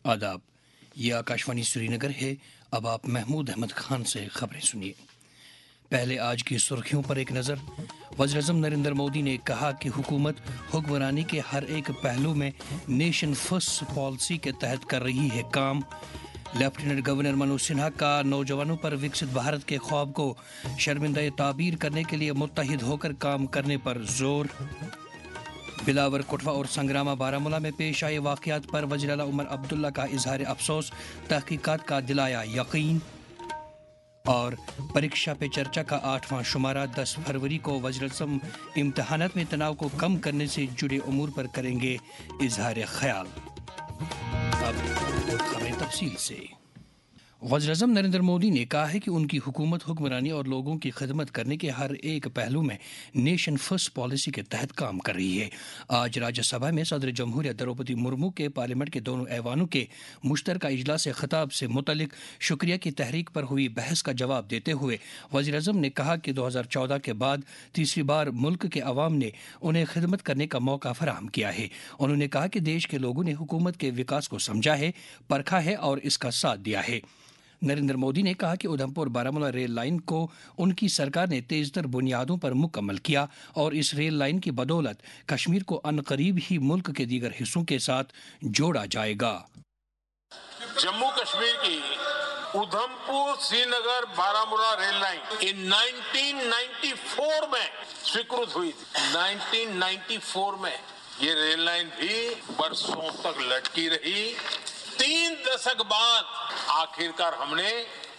آداب، یہ آکاشوانی سری نگر ہے۔ اب آپ محمود احمد خان سے خبریں سنیے۔ پہلے آج کی سرخیوں پر ایک نظر۔ وزیراعظم نریندر مودی نے کہا کہ حکومت حکمرانی کے ہر ایک پہلو میں نیشن فرسٹ پالیسی کے تحت کر رہی ہے کام۔ لیفٹیننٹ گورنر منوج سنہا کا نوجوانوں پر وکست بھارت کے خواب کو شرمندہ تعبیر کرنے کے لیے متحد ہو کر کام کرنے پر زور۔ بلاور کٹھوا اور سنگراما بارامولہ میں پیش آئے واقعات پر وزیر اعلیٰ عمر عبداللہ کا اظہار افسوس، تحقیقات کا دلایا یقین۔ اور پریکشا پہ چرچا کا 8واں شمارہ 10 فروری کو وزیراعظم امتحانات میں تناؤ کو کم کرنے سے جڑے امور پر کریں گے اظہار خیال۔ اب خبریں تفصیل سے۔ وزیراعظم نریندر مودی نے کہا ہے کہ ان کی حکومت حکمرانی اور لوگوں کی خدمت کرنے کے ہر ایک پہلو میں نیشن فرسٹ پالیسی کے تحت کام کر رہی ہے۔ آج راجیہ سبھا میں صدر جمہوریہ دروپدی مرمو کے پارلیمنٹ کے دونوں ایوانوں کے مشترکہ اجلاس خطاب سے متعلق شکریہ کی تحریک پر ہوئی بحث کا جواب دیتے ہوئے وزیراعظم نے کہا کہ 2014 کے بعد تیسری بار ملک کے عوام نے انہیں خدمت کرنے کا موقع فراہم کیا ہے۔ انہوں نے کہا کہ دیش کے لوگوں نے حکومت کے وکاس کو سمجھا ہے، پرکھا ہے اور اس کا ساتھ دیا ہے۔ نریندر مودی نے کہا کہ ادھمپور بارامولہ ریل لائن کو ان کی سرکار نے تیز تر بنیادوں پر مکمل کیا اور اس ریل لائن کی بدولت کشمیر کو عنقریب ہی ملک کے دیگر حصوں کے ساتھ جوڑا جائے گا۔ جموں کشمیر کی Udhampur Srinagar Baramulla rail line 1994 میں سویکرت ہوئی تھی۔ 1994 میں یہ ریل لائن بھی برسوں تک لٹکی رہی۔ 3 دشک بعد آخرکار ہم نے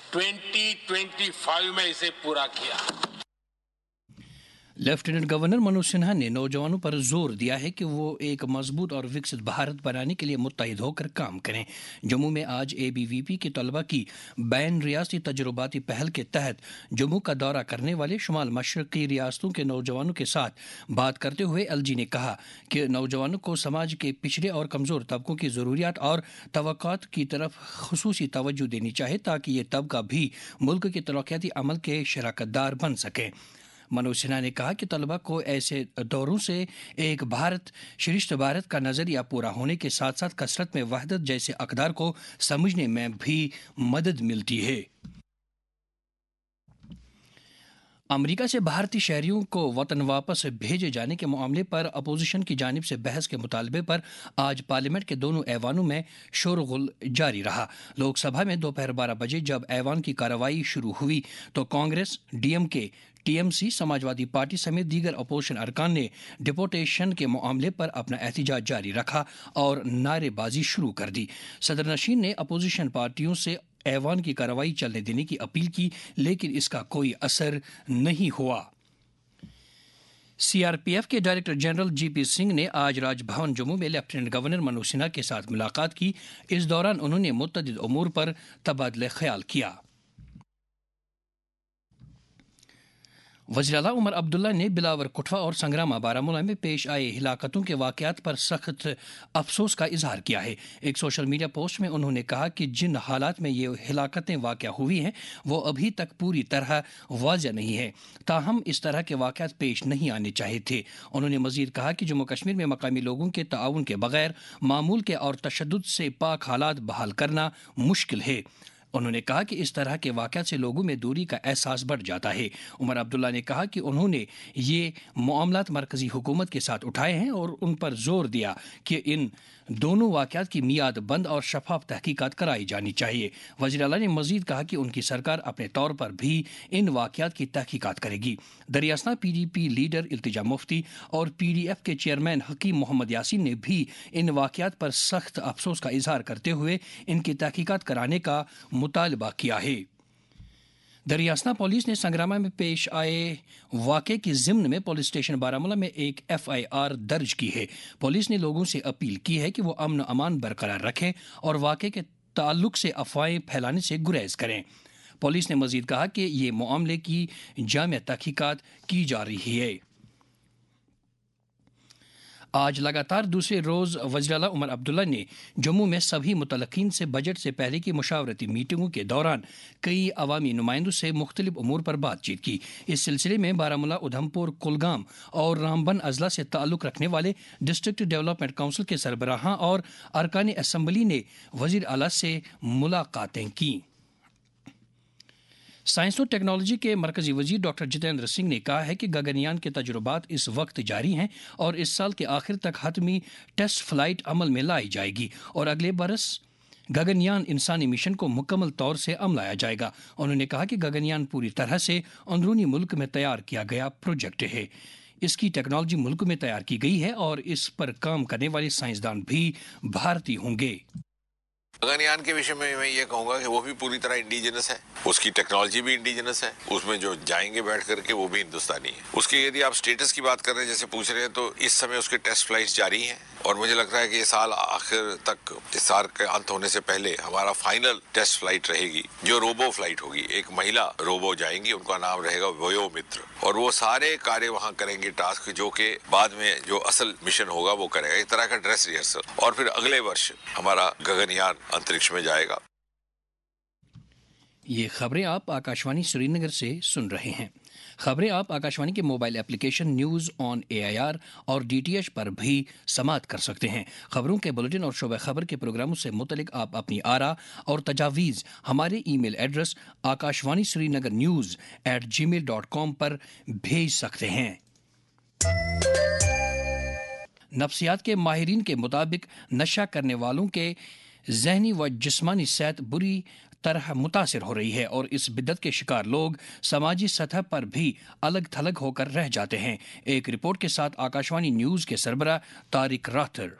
2025 میں اسے پورا کیا۔ لیفٹیننٹ گورنر منوج سنہا نے نوجوانوں پر زور دیا ہے کہ وہ ایک مضبوط اور وکست بھارت بنانے کے لیے متحد ہو کر کام کریں۔ جموں میں آج ABVP کے طلبہ کی بین ریاستی تجرباتی پہل کے تحت جموں کا دورہ کرنے والے شمال مشرقی ریاستوں کے نوجوانوں کے ساتھ بات کرتے ہوئے LG نے کہا کہ نوجوانوں کو سماج کے پچھڑے اور کمزور طبقوں کی ضروریات اور توقعات کی طرف خصوصی توجہ دینی چاہیے تاکہ یہ طبقہ بھی ملک کے ترقیاتی عمل کے شراکت دار بن سکے۔ منوج سنہا نے کہا کہ طلبہ کو ایسے دوروں سے ایک بھارت شریشٹھ بھارت کا نظریہ پورا ہونے کے ساتھ ساتھ کثرت میں وحدت جیسے اقدار کو سمجھنے میں بھی مدد ملتی ہے۔ امریکہ سے بھارتی شہریوں کو وطن واپس بھیجے جانے کے معاملے پر اپوزیشن کی جانب سے بحث کے مطالبے پر آج پارلیمنٹ کے دونوں ایوانوں میں شورغل جاری رہا۔ لوک سبھا میں دوپہر 12 بجے جب ایوان کی کارروائی شروع ہوئی تو Congress, DMK، TMC، Samajwadi party سمیت دیگر اپوزیشن ارکان نے ڈپورٹیشن کے معاملے پر اپنا احتجاج جاری رکھا اور نعرے بازی شروع کر دی۔ صدر نشین نے اپوزیشن پارٹیوں سے ایوان کی کارروائی چلنے دینے کی اپیل کی لیکن اس کا کوئی اثر نہیں ہوا۔ CRPF کے ڈائریکٹر جنرل GP سنگھ نے آج راج بھون جموں میں لیفٹیننٹ گورنر منوج سنہا کے ساتھ ملاقات کی۔ اس دوران انہوں نے متعدد امور پر تبادلہ خیال کیا۔ وزیر اعلیٰ عمر عبداللہ نے بلاور کٹھوا اور سنگراما بارامولہ میں پیش آئے ہلاکتوں کے واقعات پر سخت افسوس کا اظہار کیا ہے۔ ایک سوشل میڈیا پوسٹ میں انہوں نے کہا کہ جن حالات میں یہ ہلاکتیں واقع ہوئی ہیں وہ ابھی تک پوری طرح واضح نہیں ہے، تاہم اس طرح کے واقعات پیش نہیں آنے چاہیے تھے۔ انہوں نے مزید کہا کہ جموں کشمیر میں مقامی لوگوں کے تعاون کے بغیر معمول کے اور تشدد سے پاک حالات بحال کرنا مشکل ہے۔ انہوں نے کہا کہ اس طرح کے واقعات سے لوگوں میں دوری کا احساس بڑھ جاتا ہے۔ عمر عبداللہ نے کہا کہ انہوں نے یہ معاملات مرکزی حکومت کے ساتھ اٹھائے ہیں اور ان پر زور دیا کہ ان دونوں واقعات کی میعاد بند اور شفاف تحقیقات کرائی جانی چاہیے۔ وزیر اعلیٰ نے مزید کہا کہ ان کی سرکار اپنے طور پر بھی ان واقعات کی تحقیقات کرے گی۔ دریاسنا PDP لیڈر التجا مفتی اور PDF کے چیئرمین حکیم محمد یاسین نے بھی ان واقعات پر سخت افسوس کا اظہار کرتے ہوئے ان کی تحقیقات کرانے کا مطالبہ کیا ہے۔ دریاسنا پولیس نے سنگراما میں پیش آئے واقعے کی ضمن میں پولیس اسٹیشن بارامولہ میں ایک FIR درج کی ہے۔ پولیس نے لوگوں سے اپیل کی ہے کہ وہ امن و امان برقرار رکھیں اور واقعے کے تعلق سے افواہیں پھیلانے سے گریز کریں۔ پولیس نے مزید کہا کہ یہ معاملے کی جامع تحقیقات کی جا رہی ہے۔ آج لگاتار دوسرے روز وزیر اعلیٰ عمر عبداللہ نے جموں میں سبھی متعلقین سے بجٹ سے پہلے کی مشاورتی میٹنگوں کے دوران کئی عوامی نمائندوں سے مختلف امور پر بات چیت کی۔ اس سلسلے میں بارہمولہ، ادھمپور، کلگام اور رامبن اضلاع سے تعلق رکھنے والے ڈسٹرکٹ ڈیولپمنٹ کونسل کے سربراہاں اور ارکان اسمبلی نے وزیر اعلیٰ سے ملاقاتیں کیں۔ سائنس و ٹیکنالوجی کے مرکزی وزیر ڈاکٹر جتیندر سنگھ نے کہا ہے کہ گگنیان کے تجربات اس وقت جاری ہیں اور اس سال کے آخر تک حتمی ٹیسٹ فلائٹ عمل میں لائی جائے گی اور اگلے برس گگنیان انسانی مشن کو مکمل طور سے عمل لایا جائے گا۔ انہوں نے کہا کہ گگنیان پوری طرح سے اندرونی ملک میں تیار کیا گیا پروجیکٹ ہے۔ اس کی ٹیکنالوجی ملک میں تیار کی گئی ہے اور اس پر کام کرنے والے سائنسدان بھی بھارتی ہوں گے۔ گگنیان کے وشے میں یہ کہوں گا کہ وہ بھی پوری طرح انڈیجنس ہے، اس کی ٹیکنالوجی بھی انڈیجنس ہے، اس میں جو جائیں گے بیٹھ کر کے وہ بھی ہندوستانی ہے۔ اس کے یدی آپ سٹیٹس کی بات کر رہے ہیں جیسے پوچھ رہے ہیں تو اس سمے اس کے ٹیسٹ فلائٹس جاری ہیں اور مجھے لگتا ہے کہ یہ سال آخر تک، اس سال کے انت ہونے سے پہلے ہمارا فائنل ٹیسٹ فلائٹ رہے گی جو روبو فلائٹ ہوگی۔ ایک مہیلا روبو جائیں گی، ان کا نام رہے گا ویو متر، اور وہ سارے کاریہ وہاں کریں گے، ٹاسک جو کہ بعد میں جو اصل مشن ہوگا وہ کرے گا، ایک طرح کا ڈریس ریہرسل، اور پھر اگلے ورش ہمارا گگنیان انترکش میں جائے گا۔ یہ خبریں آپ آکاشوانی سری نگر سے سن رہے ہیں۔ خبریں آپ آکاشوانی کے mobile application news on AIR اور DTH پر بھی سماعت کر سکتے ہیں۔ خبروں کے بلیٹن اور شعبہ خبر کے پروگراموں سے متعلق آپ اپنی آراء اور تجاویز ہمارے ای میل ایڈریس akashvani.srinagarnews@gmail.com پر بھیج سکتے ہیں۔ نفسیات کے ماہرین کے مطابق نشہ کرنے والوں کے ذہنی و جسمانی صحت بری طرح متاثر ہو رہی ہے اور اس بدعت کے شکار لوگ سماجی سطح پر بھی الگ تھلگ ہو کر رہ جاتے ہیں۔ ایک رپورٹ کے ساتھ آکاشوانی نیوز کے سربراہ طارق راتھر۔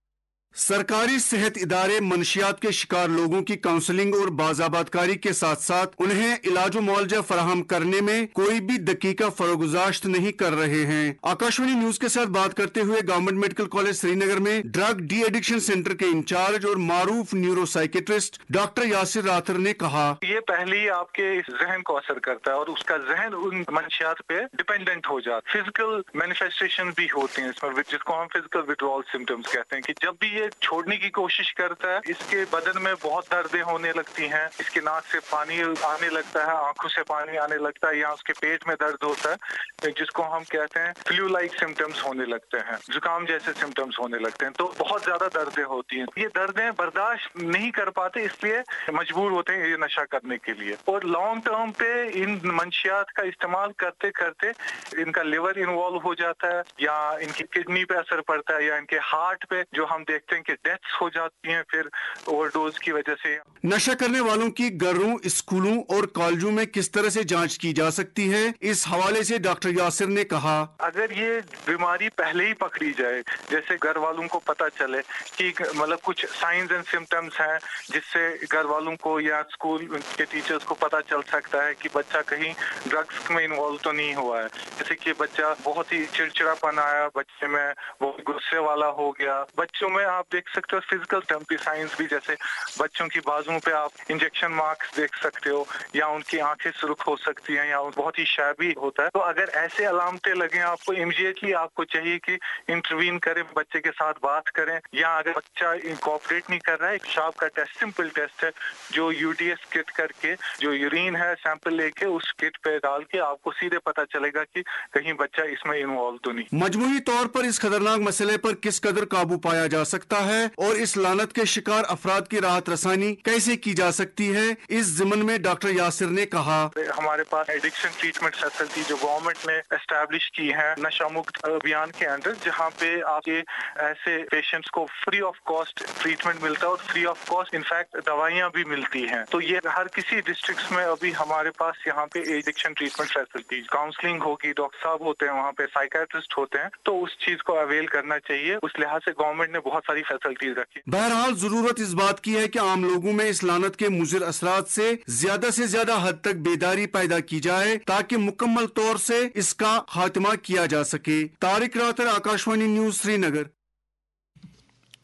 سرکاری صحت ادارے منشیات کے شکار لوگوں کی کاؤنسلنگ اور باضابط کاری کے ساتھ ساتھ انہیں علاج و معالجہ فراہم کرنے میں کوئی بھی دقیقہ فروگزاشت نہیں کر رہے ہیں۔ آکاشوانی نیوز کے ساتھ بات کرتے ہوئے government medical college Srinagar میں ڈرگ ڈی ایڈکشن سینٹر کے انچارج اور معروف neuropsychiatrist doctor Yasir Rather نے کہا، یہ پہلے ہی آپ کے ذہن کو اثر کرتا ہے اور اس کا ذہن ان منشیات پہ ڈیپینڈنٹ ہو جاتا ہے۔ فزیکل مینیفیسٹیشن بھی ہوتے ہیں اس میں، جس کو ہم فزیکل وڈرول سمٹمز کہتے ہیں، کہ جب بھی یہ چھوڑنے کی کوشش کرتا ہے اس کے بدن میں بہت دردیں ہونے لگتی ہیں، اس کے ناک سے پانی آنے لگتا ہے، آنکھوں سے پانی آنے لگتا ہے، یا اس کے پیٹ میں درد ہوتا ہے جس کو ہم کہتے ہیں فلو لائک سمٹمز ہونے لگتے ہیں، زکام جیسے سمٹمز ہونے لگتے ہیں، تو بہت زیادہ دردیں ہوتی ہیں۔ یہ دردیں برداشت نہیں کر پاتے، اس لیے مجبور ہوتے ہیں یہ نشہ کرنے کے لیے، اور لانگ ٹرم پہ ان منشیات کا استعمال کرتے کرتے ان کا لیور انوالو ہو جاتا ہے، یا ان کی کڈنی پہ اثر پڑتا ہے، یا ان کے ہارٹ پہ، جو ہم دیکھتے ہیں کہ ڈیتھس ہو جاتی ہیں پھر اوور ڈوز کی وجہ سے۔ نشہ کرنے والوں کی گھروں، اسکولوں اور کالجوں میں کس طرح سے جانچ کی جا سکتی ہے، اس حوالے سے ڈاکٹر یاسر نے کہا، اگر یہ بیماری پہلے ہی پکڑی جائے، جیسے گھر والوں کو پتا چلے کہ مطلب کچھ سائنز اینڈ سمٹمز ہیں جس سے گھر والوں کو یا اسکول کے ٹیچرز کو پتا چل سکتا ہے کہ بچہ کہیں ڈرگس میں انوالو تو نہیں ہوا ہے، جیسے کہ بچہ بہت ہی چڑچڑا پن آیا بچے میں، بہت غصے والا ہو گیا۔ بچوں میں آپ دیکھ سکتے ہو فزیکل ٹیمپی سائنس بھی، جیسے بچوں کی بازوؤں پہ آپ انجیکشن مارکس دیکھ سکتے ہو، یا ان کی آنکھیں سرخ ہو سکتی ہیں، یا بہت ہی شیبی ہوتا ہے۔ تو اگر ایسے علامتیں لگیں آپ کو، امیڈیٹلی آپ کو چاہیے کہ انٹروین کریں، بچے کے ساتھ بات کریں، یا اگر بچہ کوآپریٹ نہیں کر رہا ہے، ایک شارپ کا ٹیسٹ، سمپل ٹیسٹ ہے جو UDS کٹ کر کے جو یورین ہے سیمپل لے کے اس کٹ پہ ڈال کے آپ کو سیدھے پتا چلے گا کہ کہیں بچہ اس میں انوالو تو نہیں۔ مجموعی طور پر اس خطرناک مسئلے پر کس قدر قابو پایا جا سکتا ہے اور اس لعنت کے شکار افراد کی راحت رسانی کیسے کی جا سکتی ہے، اس ضمن میں ڈاکٹر یاسر نے کہا، ہمارے پاس ایڈکشن ٹریٹمنٹ فیسلٹی جو گورنمنٹ نے اسٹیبلش کی ہے نشہ مکت ابھیان کے اندر، جہاں پہ آپ کے ایسے پیشنٹس کو فری آف کاسٹ ٹریٹمنٹ ملتا ہے اور فری آف کاسٹ انفیکٹ دوائیاں بھی ملتی ہیں۔ تو یہ ہر کسی ڈسٹرکٹس میں ابھی ہمارے پاس یہاں پہ ایڈکشن ٹریٹمنٹ فیسلٹی، کاؤنسلنگ ہوگی، ڈاکٹر صاحب ہوتے ہیں وہاں پہ، سائیکیٹرسٹ ہوتے ہیں، تو اس چیز کو اویل کرنا چاہیے۔ اس لحاظ سے گورنمنٹ نے بہت ساری فیسلٹیز رکھی۔ بہرحال ضرورت اس بات کی ہے کہ عام لوگوں میں اس لعنت کے مضر اثرات سے زیادہ حد تک بیداری پیدا کی جائے تاکہ مکمل طور سے اس کا خاتمہ کیا جا سکے۔ Tariq Rather, Akashvani news, Srinagar.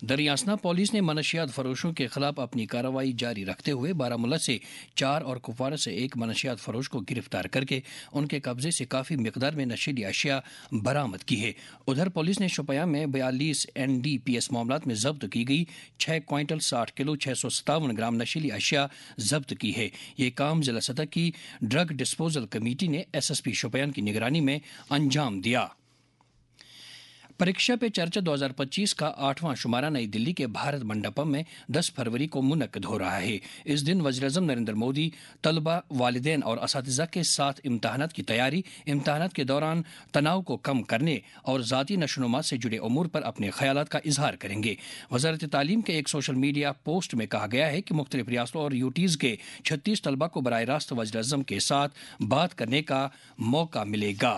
دریاسنا پولیس نے منشیات فروشوں کے خلاف اپنی کارروائی جاری رکھتے ہوئے بارامولہ سے 4 اور کپوارہ سے 1 منشیات فروش کو گرفتار کر کے ان کے قبضے سے کافی مقدار میں نشیلی اشیاء برآمد کی ہے۔ ادھر پولیس نے شوپیاں میں 42 NDPS معاملات میں ضبط کی گئی 6 کوئنٹل 60 کلو 657 گرام نشیلی اشیاء ضبط کی ہے۔ یہ کام ضلع سطح کی ڈرگ ڈسپوزل کمیٹی نے SSP شوپیاں کی نگرانی میں انجام دیا۔ پریکشا پہ چرچا 2025 کا 8واں شمارہ نئی دلی کے بھارت منڈپم میں 10 فروری کو منعقد ہو رہا ہے۔ اس دن وزیر اعظم نریندر مودی طلبہ، والدین اور اساتذہ کے ساتھ امتحانات کی تیاری، امتحانات کے دوران تناؤ کو کم کرنے اور ذاتی نشو و نما سے جڑے امور پر اپنے خیالات کا اظہار کریں گے۔ وزارت تعلیم کے ایک سوشل میڈیا پوسٹ میں کہا گیا ہے کہ مختلف ریاستوں اور UTs کے 36 طلبہ کو براہ راست وزیر اعظم کے ساتھ بات کرنے کا موقع ملے گا۔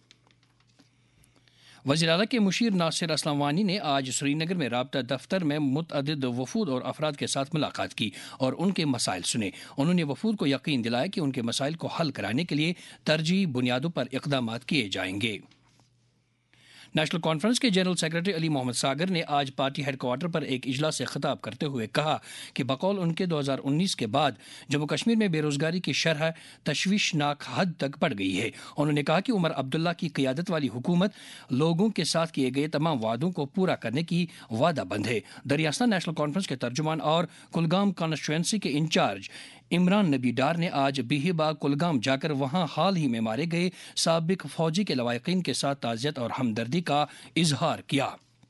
وزیر اعلیٰ کے مشیر ناصر اسلم وانی نے آج سری نگر میں رابطہ دفتر میں متعدد وفود اور افراد کے ساتھ ملاقات کی اور ان کے مسائل سنے۔ انہوں نے وفود کو یقین دلایا کہ ان کے مسائل کو حل کرانے کے لیے ترجیحی بنیادوں پر اقدامات کیے جائیں گے۔ نیشنل کانفرنس کے جنرل سیکرٹری علی محمد ساگر نے آج پارٹی ہیڈ کوارٹر پر ایک اجلاس سے خطاب کرتے ہوئے کہا کہ بقول ان کے 2019 کے بعد جموں کشمیر میں بے روزگاری کی شرح تشویشناک حد تک بڑھ گئی ہے۔ انہوں نے کہا کہ عمر عبداللہ کی قیادت والی حکومت لوگوں کے ساتھ کیے گئے تمام وعدوں کو پورا کرنے کی وعدہ بند ہے۔ دریاسنا نیشنل کانفرنس کے ترجمان اور کلگام کانسٹیچوئنسی کے انچارج عمران نبی ڈار نے آج بیہی باغ کلگام جا کر وہاں حال ہی میں مارے گئے سابق فوجی کے لواحقین کے ساتھ تعزیت اور ہمدردی کا اظہار کیا۔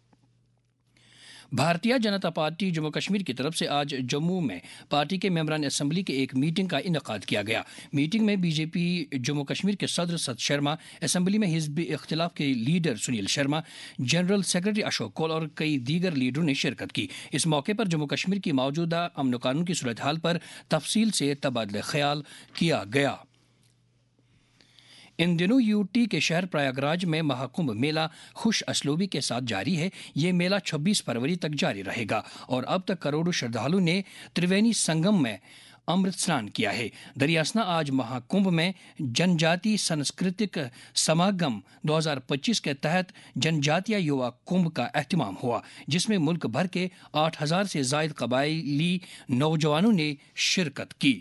بھارتیہ جنتا پارٹی جموں کشمیر کی طرف سے آج جموں میں پارٹی کے ممبران اسمبلی کے ایک میٹنگ کا انعقاد کیا گیا۔ میٹنگ میں BJP جموں کشمیر کے صدر ست شرما، اسمبلی میں حزب اختلاف کے leader Sunil Sharma, general secretary Ashok Kaul اور کئی دیگر لیڈروں نے شرکت کی۔ اس موقع پر جموں کشمیر کی موجودہ امن و قانون کی صورتحال پر تفصیل سے تبادلہ خیال کیا گیا۔ ان دنوں UT کے شہر پریاگراج میں مہاکمبھ میلہ خوش اسلوبی کے ساتھ جاری ہے۔ یہ میلہ 26 فروری تک جاری رہے گا اور اب تک کروڑوں شردھالو نے تریوینی سنگم میں امرت سنان کیا ہے۔ دریاسنا آج مہاکمبھ میں جن جاتی سنسکرتک سماگم 2025 کے تحت جن جاتیہ یوا کمبھ کا اہتمام ہوا، جس میں ملک بھر کے 8000 سے زائد قبائلی نوجوانوں نے شرکت کی۔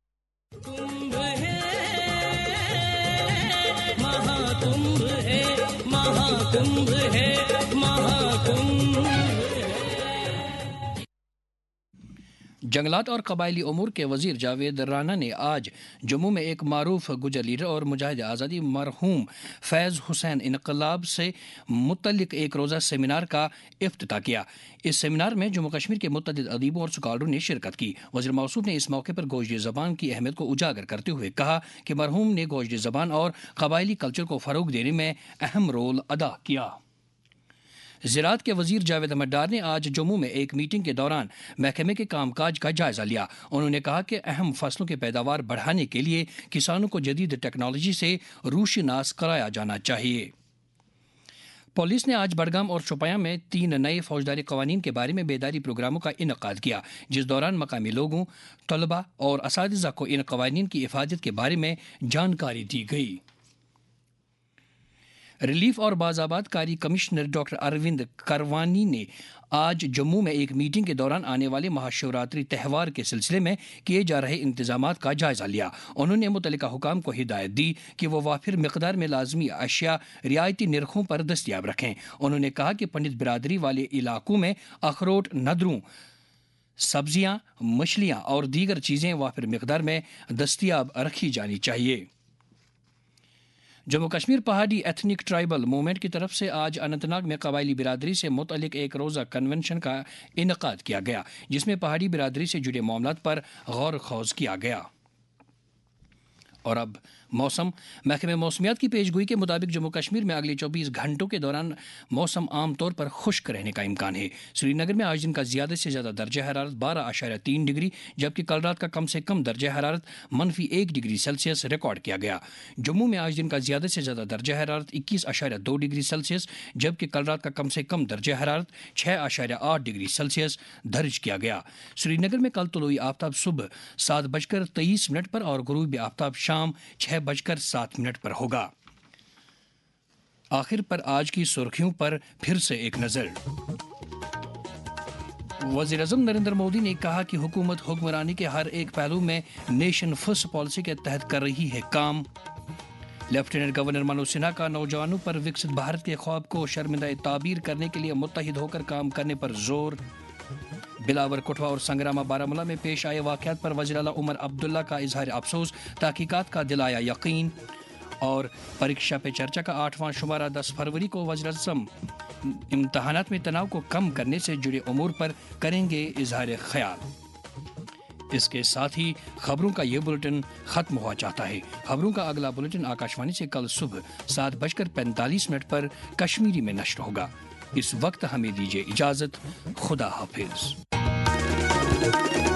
جنگلات اور قبائلی امور کے وزیر جاوید رانا نے آج جموں میں ایک معروف گجر لیڈر اور مجاہد آزادی مرحوم فیض حسین انقلاب سے متعلق ایک روزہ سیمینار کا افتتاح کیا۔ اس سیمینار میں جموں کشمیر کے متعدد ادیبوں اور اسکالروں نے شرکت کی۔ وزیر موصوف نے اس موقع پر گوجری زبان کی اہمیت کو اجاگر کرتے ہوئے کہا کہ مرحوم نے گوجری زبان اور قبائلی کلچر کو فروغ دینے میں اہم رول ادا کیا۔ زراعت کے وزیر جاوید احمد ڈار نے آج جموں میں ایک میٹنگ کے دوران محکمے کے کام کاج کا جائزہ لیا۔ انہوں نے کہا کہ اہم فصلوں کی پیداوار بڑھانے کے لیے کسانوں کو جدید ٹیکنالوجی سے روشناس کرایا جانا چاہیے۔ پولیس نے آج بڈگام اور شوپیاں میں 3 نئے فوجداری قوانین کے بارے میں بیداری پروگراموں کا انعقاد کیا، جس دوران مقامی لوگوں، طلباء اور اساتذہ کو ان قوانین کی افادیت کے بارے میں جانکاری دی گئی۔ ریلیف اور بازآباد کاری کمشنر ڈاکٹر اروند کروانی نے آج جموں میں ایک میٹنگ کے دوران آنے والے مہاشیوراتری تہوار کے سلسلے میں کیے جا رہے انتظامات کا جائزہ لیا۔ انہوں نے متعلقہ حکام کو ہدایت دی کہ وہ وافر مقدار میں لازمی اشیاء رعایتی نرخوں پر دستیاب رکھیں۔ انہوں نے کہا کہ پنڈت برادری والے علاقوں میں اخروٹ، ندروں، سبزیاں، مچھلیاں اور دیگر چیزیں وافر مقدار میں دستیاب رکھی جانی چاہیے۔ جموں کشمیر پہاڑی ایتھنک ٹرائبل موومنٹ کی طرف سے آج اننت ناگ میں قبائلی برادری سے متعلق ایک روزہ کنونشن کا انعقاد کیا گیا، جس میں پہاڑی برادری سے جڑے معاملات پر غور و خوض کیا گیا۔ اور اب موسم۔ محکمہ موسمیات کی پیش گوئی کے مطابق جموں کشمیر میں اگلے 24 گھنٹوں کے دوران موسم عام طور پر خشک رہنے کا امکان ہے۔ سری نگر میں آج دن کا زیادہ سے زیادہ درجہ حرارت 12.3 ڈگری جبکہ کل رات کا کم سے کم درجہ حرارت -1 ڈگری سیلسیس ریکارڈ کیا گیا۔ جموں میں آج دن کا زیادہ سے زیادہ درجہ حرارت 21.2 ڈگری سیلسیس جبکہ کل رات کا کم سے کم درجہ حرارت 6.8 ڈگری سیلسیس درج کیا گیا۔ سری نگر میں کل طلوع آفتاب صبح 7:23 پر اور غروب آفتاب شام 6:07 پر ہوگا۔ آخر پر آج کی سرخیوں پر پھر سے ایک نظر۔ वज़ीर आज़म नरेंद्र मोदी ने कहा कि हुकूमत हुक्मरानी के हर एक पहलू में नेशन फर्स्ट पॉलिसी के तहत कर रही है काम। लेफ्टिनेंट गवर्नर मनोज सिन्हा का नौजवानों पर विकसित भारत के ख्वाब को शर्मिंदा ताबीर करने के लिए मुत्तहिद होकर काम करने पर जोर। बिलावर कठुआ और संग्रामा बारामूला में पेश आए वाक़यात पर वज़ीर आला उमर अब्दुल्ला का इजहार अफसोस, तहकीकात का दिलाया यकीन। और परीक्षा पे चर्चा का 8वां शुमारा 10 फरवरी को वज़ीर आज़म इम्तहानात में तनाव को कम करने से जुड़े उमूर पर करेंगे इजहार ख्याल। इसके साथ ही खबरों का ये बुलेटिन खत्म हुआ चाहता है। खबरों का अगला बुलेटिन आकाशवाणी से कल सुबह 7:45 पर कश्मीरी में नश्र होगा। इस वक्त हमें दीजिए इजाजत। खुदा हाफिज।